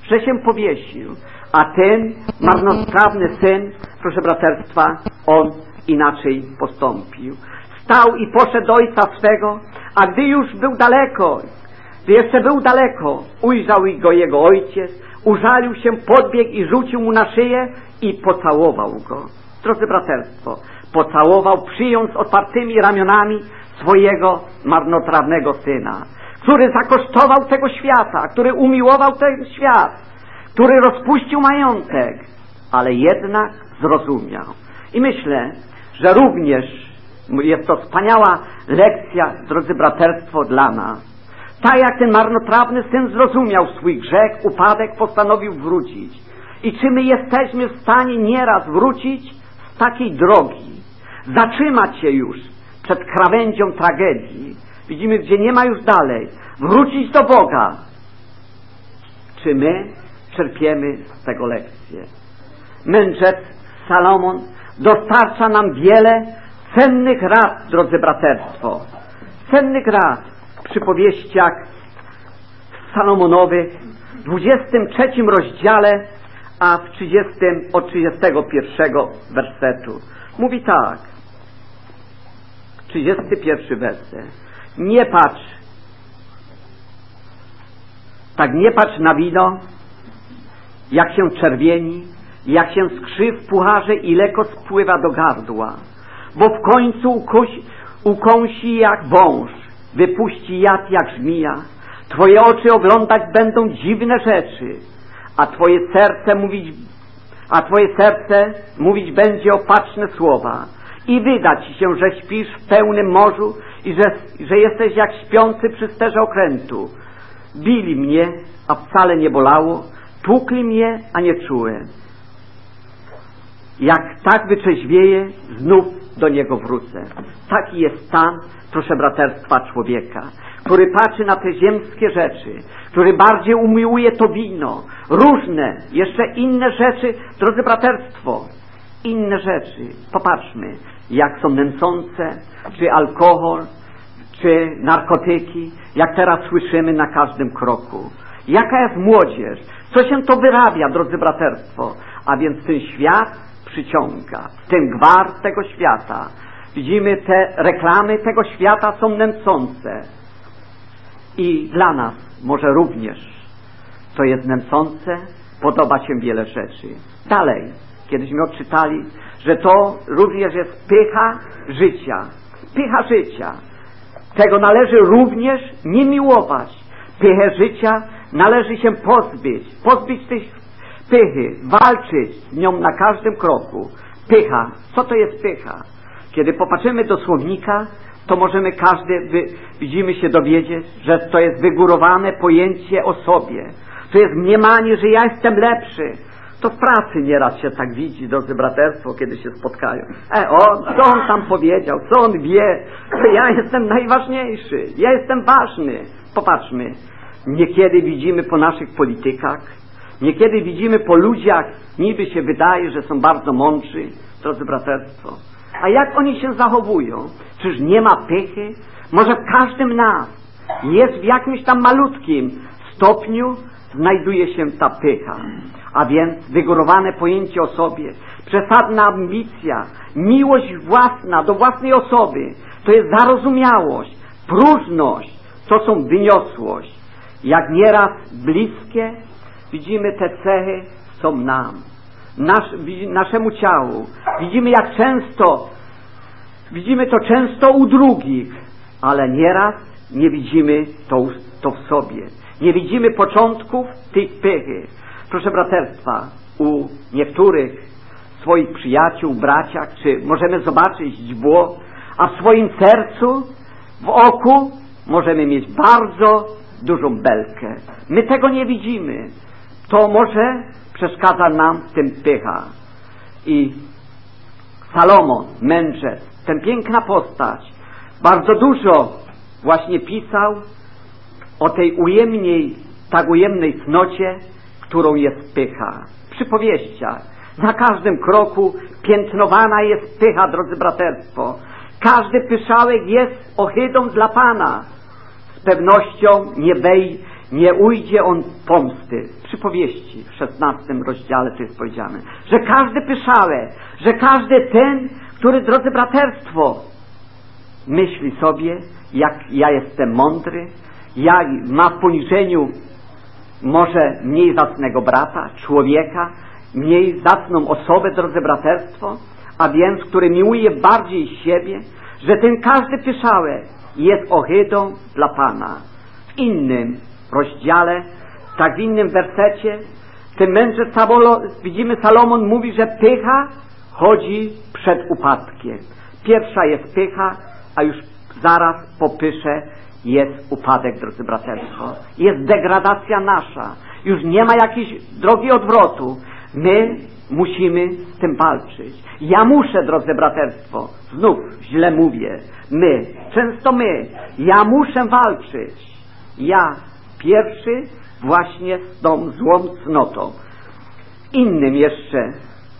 że się powiesił, a ten marnotrawny syn, proszę braterstwa, on inaczej postąpił. Stał i poszedł do ojca swego, a gdy już był daleko, gdy jeszcze był daleko, ujrzał go jego ojciec, użalił się, podbiegł i rzucił mu na szyję i pocałował go. Drodzy braterstwo, pocałował, przyjął z otwartymi ramionami swojego marnotrawnego syna, który zakosztował tego świata, który umiłował ten świat, który rozpuścił majątek, ale jednak zrozumiał. I myślę, że również jest to wspaniała lekcja, drodzy braterstwo, dla nas. Tak jak ten marnotrawny syn zrozumiał swój grzech, upadek, postanowił wrócić. I czy my jesteśmy w stanie nieraz wrócić z takiej drogi, zatrzymać się już przed krawędzią tragedii, widzimy, gdzie nie ma już dalej, wrócić do Boga. Czy my czerpiemy z tego lekcję? Mędrzec Salomon dostarcza nam wiele cennych rad, drodzy braterstwo. Cennych rad w przypowieściach Salomonowych w dwudziestym trzecim rozdziale, a w trzydziestym od trzydziestego pierwszego wersetu. Mówi tak, trzydziesty pierwszy werset. Nie patrz, tak nie patrz na wino, jak się czerwieni, jak się skrzy w pucharze i lekko spływa do gardła, bo w końcu ukusi, ukąsi jak wąż, wypuści jad jak żmija. Twoje oczy oglądać będą dziwne rzeczy, a twoje serce mówić, a twoje serce mówić będzie opatrzne słowa. I wyda ci się, że śpisz w pełnym morzu i że, że jesteś jak śpiący przy sterze okrętu. Bili mnie, a wcale nie bolało, tłukli mnie, a nie czułem. Jak tak wyczeźwieję, znów do niego wrócę. Taki jest stan, proszę braterstwa, człowieka, który patrzy na te ziemskie rzeczy, który bardziej umiłuje to wino, różne, jeszcze inne rzeczy, drodzy braterstwo, inne rzeczy. Popatrzmy, jak są nęcące, czy alkohol, czy narkotyki, jak teraz słyszymy na każdym kroku. Jaka jest młodzież? Co się to wyrabia, drodzy braterstwo? A więc ten świat przyciąga, ten gwar tego świata. Widzimy, te reklamy tego świata są nęcące. I dla nas może również to jest nęcące, podoba się wiele rzeczy. Dalej, kiedyśmy odczytali, że to również jest pycha życia. Pycha życia. Tego należy również nie miłować. Pychę życia należy się pozbyć. Pozbyć tej pychy. Walczyć z nią na każdym kroku. Pycha. Co to jest pycha? Kiedy popatrzymy do słownika, to możemy każdy, wy, widzimy się dowiedzieć, że to jest wygórowane pojęcie o sobie. To jest mniemanie, że ja jestem lepszy. To w pracy nieraz się tak widzi, drodzy braterstwo, kiedy się spotkają. E, o, co on tam powiedział, co on wie, że ja jestem najważniejszy, ja jestem ważny. Popatrzmy, niekiedy widzimy po naszych politykach, niekiedy widzimy po ludziach, niby się wydaje, że są bardzo mądrzy, drodzy braterstwo. A jak oni się zachowują? Czyż nie ma pychy? Może w każdym nas jest w jakimś tam malutkim stopniu znajduje się ta pycha. A więc wygórowane pojęcie o sobie, przesadna ambicja, miłość własna do własnej osoby, to jest zarozumiałość, próżność, to są wyniosłość. Jak nieraz bliskie, widzimy te cechy są nam, nasz, naszemu ciału. Widzimy jak często, widzimy to często u drugich, ale nieraz nie widzimy to, to w sobie. Nie widzimy początków tej pychy. Proszę braterstwa, u niektórych swoich przyjaciół, braciach, czy możemy zobaczyć źdźbło, a w swoim sercu, w oku możemy mieć bardzo dużą belkę. My tego nie widzimy. To może przeszkadza nam w tym pycha. I Salomon, mędrzec, ten piękna postać, bardzo dużo właśnie pisał o tej ujemnej, tak ujemnej cnocie, którą jest pycha. Przy powieściach, na każdym kroku piętnowana jest pycha, drodzy braterstwo. Każdy pyszałek jest ohydą dla Pana. Z pewnością nie, wej, nie ujdzie on pomsty. Przypowieści w szesnastym rozdziale to jest powiedziane, że każdy pyszałe, że każdy ten, który, drodzy braterstwo, myśli sobie, jak ja jestem mądry, ja ma w poniżeniu może mniej zacnego brata, człowieka, mniej zacną osobę, drodzy braterstwo, a więc, który miłuje bardziej siebie, że ten każdy pyszałe jest ohydą dla Pana. W innym rozdziale, tak w innym wersecie, ten mędrzec Sabolo, widzimy, Salomon mówi, że pycha chodzi przed upadkiem. Pierwsza jest pycha, a już zaraz po pysze jest upadek, drodzy braterstwo. Jest degradacja nasza. Już nie ma jakiejś drogi odwrotu. My musimy z tym walczyć. Ja muszę, drodzy braterstwo, znów źle mówię, my, często my, ja muszę walczyć. Ja pierwszy właśnie z tą złą cnotą. Innym jeszcze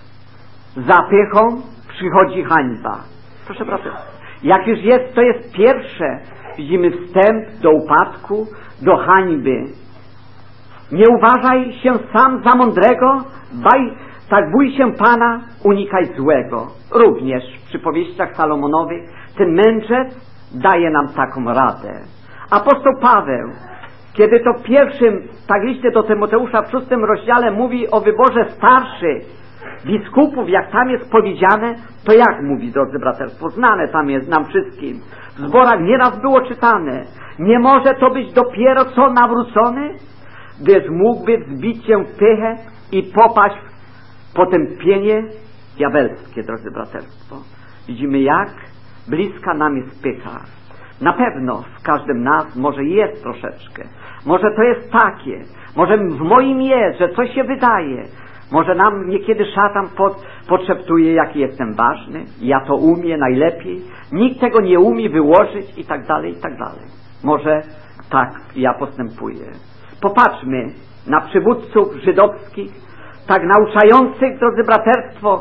zapychą przychodzi hańba. Proszę braterstwa, jak już jest, to jest pierwsze, widzimy wstęp do upadku, do hańby. Nie uważaj się sam za mądrego, baj, tak bój się Pana, unikaj złego. Również w przypowieściach Salomonowych ten mędrzec daje nam taką radę. Apostoł Paweł, kiedy to w pierwszym, tak liście do Tymoteusza w szóstym rozdziale mówi o wyborze starszych biskupów, jak tam jest powiedziane, to jak mówi, drodzy braterstwo? Znane tam jest nam wszystkim. W zborach nieraz było czytane. Nie może to być dopiero co nawrócony, gdyż mógłby wzbić się w pychę i popaść w potępienie diabelskie, drodzy braterstwo. Widzimy, jak bliska nam jest pycha. Na pewno w każdym nas może jest troszeczkę. Może to jest takie. Może w moim jest, że coś się wydaje. Może nam niekiedy szatan pod, podszeptuje, jaki jestem ważny. Ja to umiem najlepiej. Nikt tego nie umie wyłożyć i tak dalej, i tak dalej. Może tak ja postępuję. Popatrzmy na przywódców żydowskich, tak nauczających, drodzy braterstwo,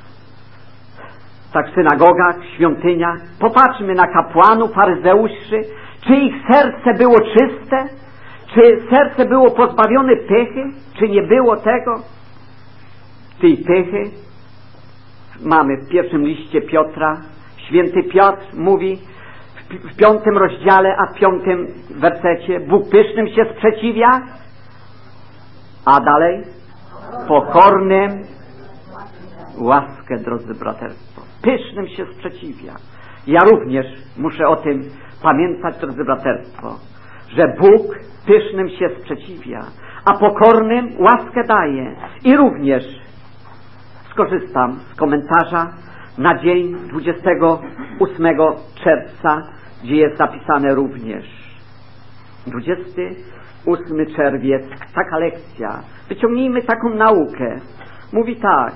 tak w synagogach, świątyniach. Popatrzmy na kapłanów, faryzeuszy, czy ich serce było czyste, czy serce było pozbawione pychy, czy nie było tego. Tej pychy mamy w pierwszym liście Piotra. Święty Piotr mówi w piątym rozdziale, a w piątym wersecie: Bóg pysznym się sprzeciwia, a dalej pokornym łaskę, drodzy braterstwo. Pysznym się sprzeciwia. Ja również muszę o tym pamiętać, drodzy braterstwo, że Bóg pysznym się sprzeciwia, a pokornym łaskę daje. I również skorzystam z komentarza na dzień dwudziestego ósmego czerwca, gdzie jest zapisane również dwudziesty ósmy czerwiec, taka lekcja. Wyciągnijmy taką naukę. Mówi tak: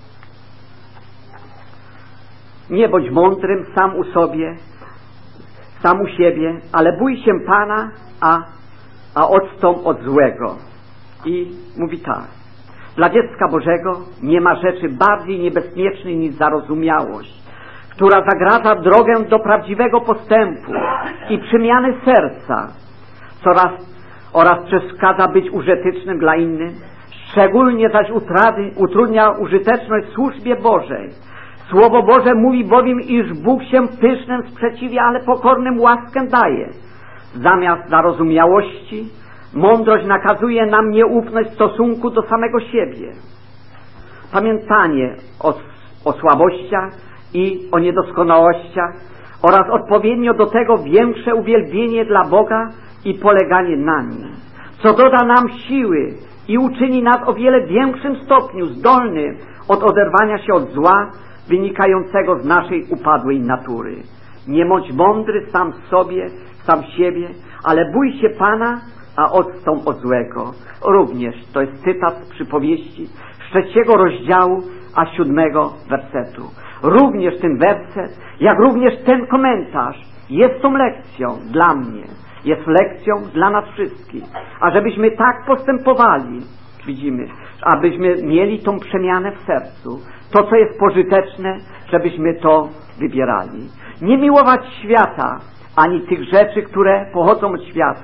nie bądź mądrym sam u sobie, sam u siebie, ale bój się Pana, a, a odstąp od złego. I mówi tak: dla dziecka Bożego nie ma rzeczy bardziej niebezpiecznej niż zarozumiałość, która zagraża drogę do prawdziwego postępu i przemiany serca, coraz oraz przeszkadza być użytecznym dla innych, szczególnie zaś utraty, utrudnia użyteczność w służbie Bożej. Słowo Boże mówi bowiem, iż Bóg się pysznym sprzeciwia, ale pokornym łaskę daje. Zamiast zarozumiałości, mądrość nakazuje nam nieufność w stosunku do samego siebie. Pamiętanie o, o słabościach i o niedoskonałościach oraz odpowiednio do tego większe uwielbienie dla Boga i poleganie na Nim, co doda nam siły i uczyni nas o wiele większym stopniu zdolnym od oderwania się od zła wynikającego z naszej upadłej natury. Nie bądź mądry sam sobie, sam siebie, ale bój się Pana, a odstąp od złego. Również to jest cytat z przypowieści z trzeciego rozdziału, a siódmego wersetu. Również ten werset, jak również ten komentarz jest tą lekcją dla mnie, jest lekcją dla nas wszystkich. A żebyśmy tak postępowali, widzimy, abyśmy mieli tą przemianę w sercu, to co jest pożyteczne, żebyśmy to wybierali. Nie miłować świata, ani tych rzeczy, które pochodzą od świata,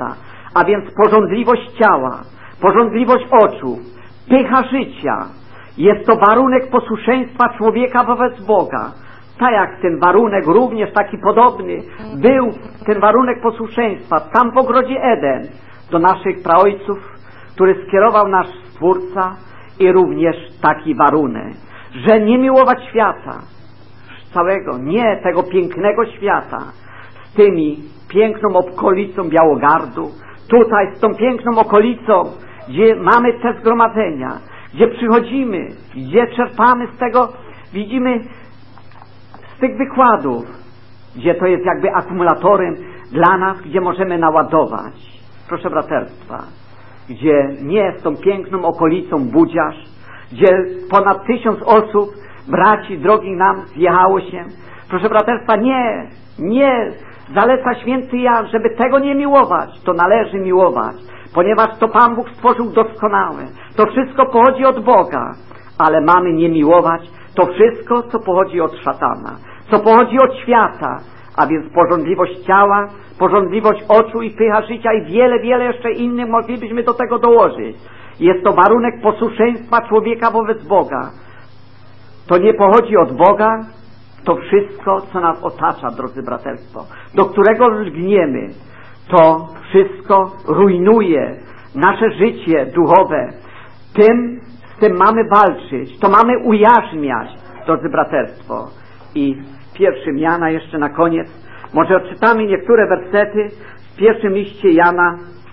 A więc pożądliwość ciała, pożądliwość oczu, pycha życia, jest to warunek posłuszeństwa człowieka wobec Boga. Tak jak ten warunek również taki podobny był, ten warunek posłuszeństwa tam w ogrodzie Eden do naszych praojców, który skierował nasz Stwórca, i również taki warunek, że nie miłować świata całego, nie tego pięknego świata z tymi piękną okolicą Białogardu, tutaj z tą piękną okolicą, gdzie mamy te zgromadzenia, gdzie przychodzimy, gdzie czerpamy z tego, widzimy z tych wykładów, gdzie to jest jakby akumulatorem dla nas, gdzie możemy naładować. Proszę braterstwa, gdzie nie z tą piękną okolicą Budziarz, gdzie ponad tysiąc osób, braci drogich nam zjechało się. Proszę braterstwa, nie, nie, zaleca święty Jan, żeby tego nie miłować. To należy miłować, ponieważ to Pan Bóg stworzył doskonałe. To wszystko pochodzi od Boga, ale mamy nie miłować to wszystko, co pochodzi od szatana, co pochodzi od świata, a więc pożądliwość ciała, pożądliwość oczu i pycha życia i wiele, wiele jeszcze innych moglibyśmy do tego dołożyć. Jest to warunek posłuszeństwa człowieka wobec Boga. To nie pochodzi od Boga, to wszystko, co nas otacza, drodzy braterstwo, do którego lgniemy, to wszystko rujnuje nasze życie duchowe. Tym, z tym mamy walczyć, to mamy ujarzmiać, drodzy braterstwo. I w pierwszym Jana, jeszcze na koniec, może odczytamy niektóre wersety w pierwszym liście Jana,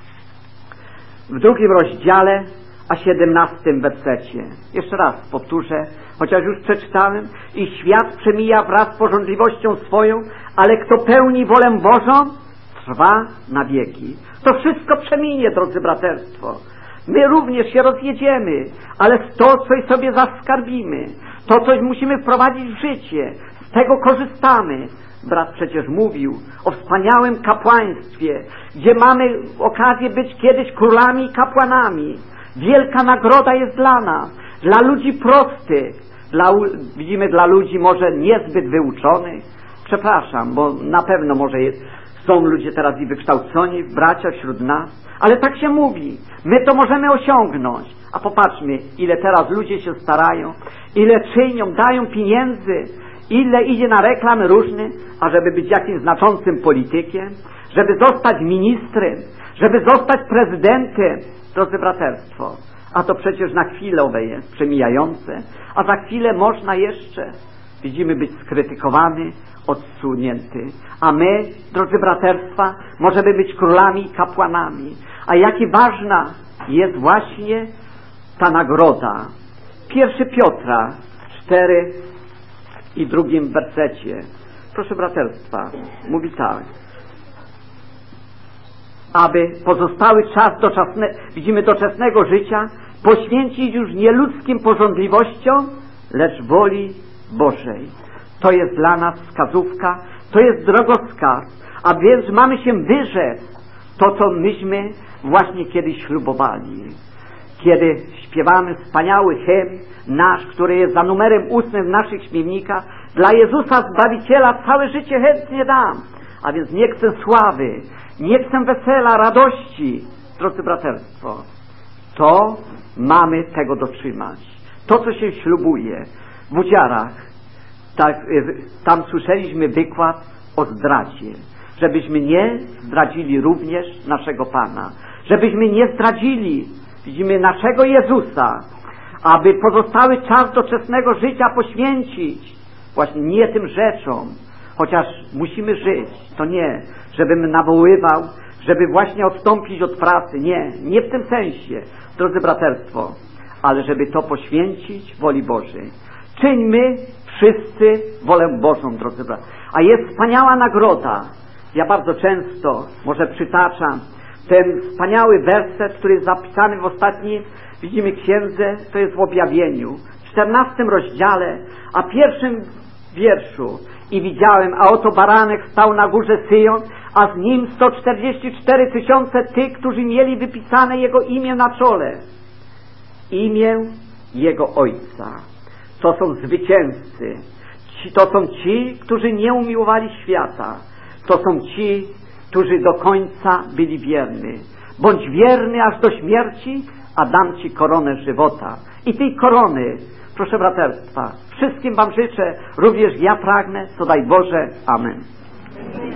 w drugim rozdziale, a siedemnastym wersecie. Jeszcze raz powtórzę, chociaż już przeczytałem. I świat przemija wraz z pożądliwością swoją, ale kto pełni wolę Bożą, trwa na wieki. To wszystko przeminie, drodzy braterstwo. My również się rozjedziemy, ale to coś sobie zaskarbimy. To coś musimy wprowadzić w życie. Z tego korzystamy. Brat przecież mówił o wspaniałym kapłaństwie, gdzie mamy okazję być kiedyś królami i kapłanami. Wielka nagroda jest dla nas, dla ludzi prostych, dla, widzimy dla ludzi może niezbyt wyuczonych. Przepraszam, bo na pewno może jest, są ludzie teraz i wykształconi, bracia wśród nas, ale tak się mówi, my to możemy osiągnąć. A popatrzmy, ile teraz ludzie się starają, ile czynią, dają pieniędzy, ile idzie na reklamy różne, ażeby być jakimś znaczącym politykiem, żeby zostać ministrem, żeby zostać prezydentem. Drodzy braterstwo, a to przecież na chwilowe jest, przemijające, a za chwilę można jeszcze, widzimy, być skrytykowany, odsunięty. A my, drodzy braterstwa, możemy być królami i kapłanami. A jaka ważna jest właśnie ta nagroda. Pierwszy Piotra cztery i drugim wersecie. Proszę braterstwa, mówi tak. Aby pozostały czas doczesne, widzimy doczesnego życia, poświęcić już nie ludzkim pożądliwościom, lecz woli Bożej. To jest dla nas wskazówka, to jest drogowskaz, a więc mamy się wyrzec to, co myśmy właśnie kiedyś ślubowali. Kiedy śpiewamy wspaniały hymn nasz, który jest za numerem ósmym w naszych śpiewnikach, dla Jezusa Zbawiciela całe życie chętnie dam, a więc nie chcę sławy, nie chcę wesela, radości, drodzy braterstwo. To mamy tego dotrzymać. To, co się ślubuje w Budziarach, tak, tam słyszeliśmy wykład o zdradzie. Żebyśmy nie zdradzili również naszego Pana. Żebyśmy nie zdradzili, widzimy, naszego Jezusa, aby pozostały czas doczesnego życia poświęcić właśnie nie tym rzeczom, chociaż musimy żyć, to nie, żebym nawoływał, żeby właśnie odstąpić od pracy. Nie, nie w tym sensie, drodzy braterstwo, ale żeby to poświęcić woli Bożej. Czyńmy wszyscy wolę Bożą, drodzy bracia. A jest wspaniała nagroda. Ja bardzo często, może przytaczam, ten wspaniały werset, który jest zapisany w ostatniej, widzimy, księdze, to jest w Objawieniu, w czternastym rozdziale, a pierwszym wierszu. I widziałem, a oto baranek stał na górze Syjon, a z nim sto czterdzieści cztery tysiące tych, którzy mieli wypisane Jego imię na czole. Imię Jego Ojca. To są zwycięzcy. Ci, to są ci, którzy nie umiłowali świata. To są ci, którzy do końca byli wierni. bądź wierny aż do śmierci, a dam Ci koronę żywota. I tej korony, proszę braterstwa, wszystkim Wam życzę, również ja pragnę, co daj Boże. Amen.